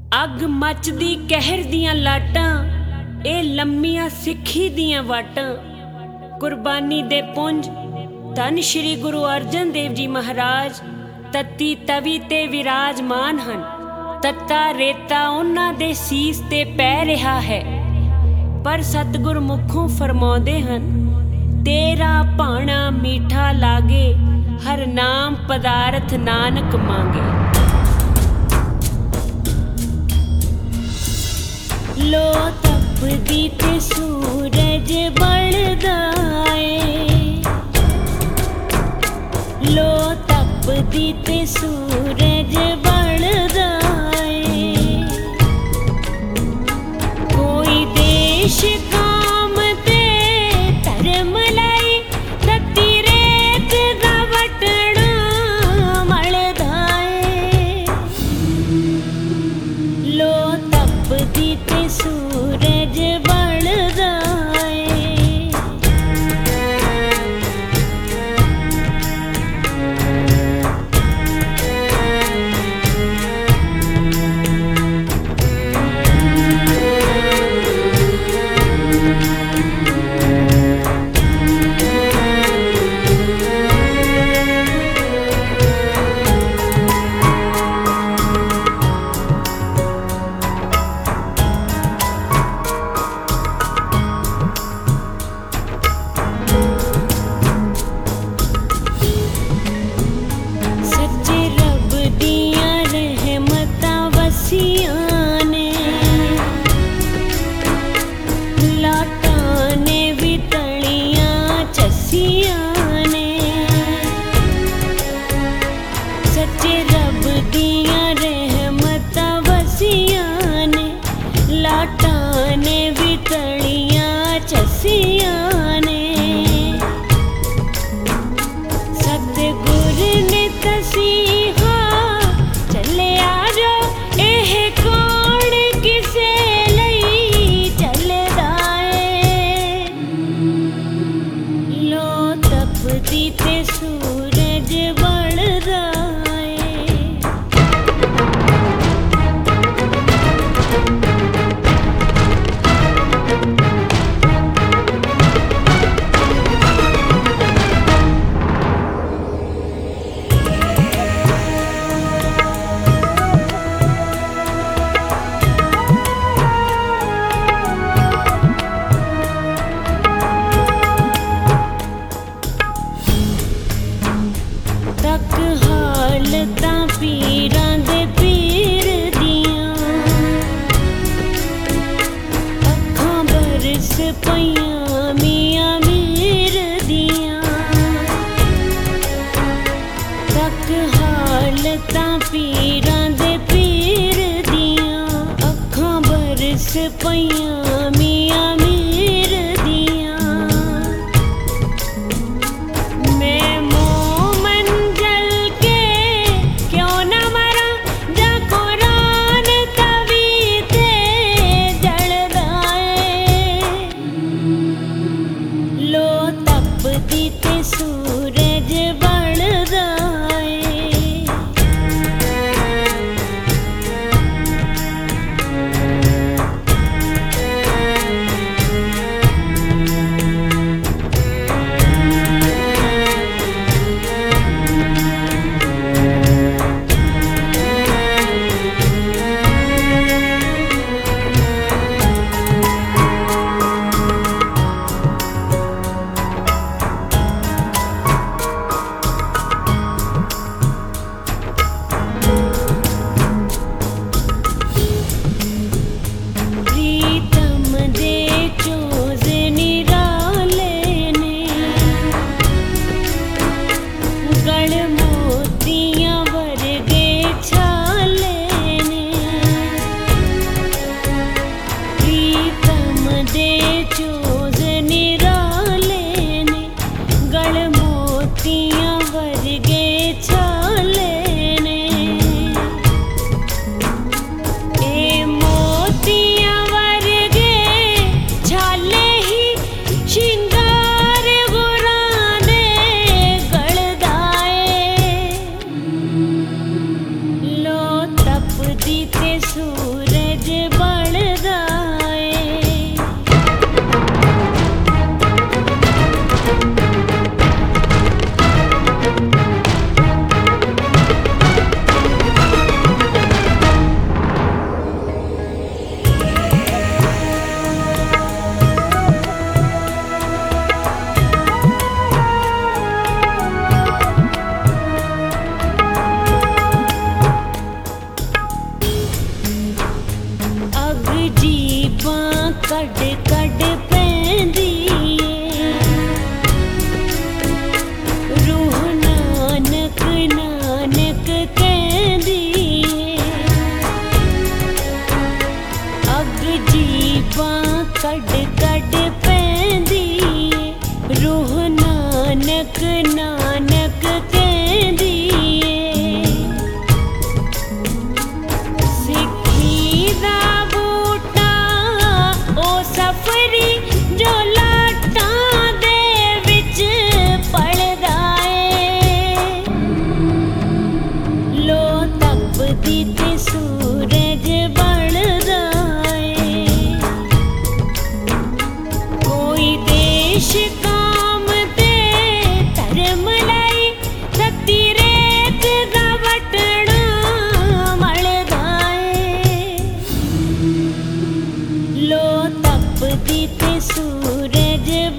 अग मचदी कहर दियां लाटां, ए लम्मियां सिक्खी दियां वाटां। कुर्बानी दे पुंज धन श्री गुरु अर्जन देव जी महाराज तत्ती तवी ते विराजमान हन। तत्ता रेता उन्हां दे सीस ते पै रहा है, पर सतगुर मुखों फरमाउंदे हन, तेरा भाणा मीठा लागे, हर नाम पदारथ नानक मांगे। लो तपदी ते सूरज बढ़दा ऐ, लो तपदी ते सूरज बढ़दा ऐ। कोई देश काम ते धर्म लाई, तत्ती रेत दा वटना मलदा ऐ। लो तपदी ते सूरज बढ़दा ऐ। पईयां मियां मीर दियां, मैं मोमन जल के क्यों न मरा, जा कुरान तवी ते जलदा ऐ। लो तपदी ते सूरज बढ़दा ऐ। सूर जीबां कड कड पैंदी ए, रूह नानक नानक कहंदी ए। अग जीबां कड कड पैंदी ए, रूह नानक नानक कहंदी ए। सिक्खी दा बूटा ओ सफरी जो लाटां दे विच पलदा ए, लो तपदी ते सूरज बनदा ए। कोई देश काम ते धर्म लाई रत्ती रेत दा वटना मलदा ए, लो तपदी ते सूरज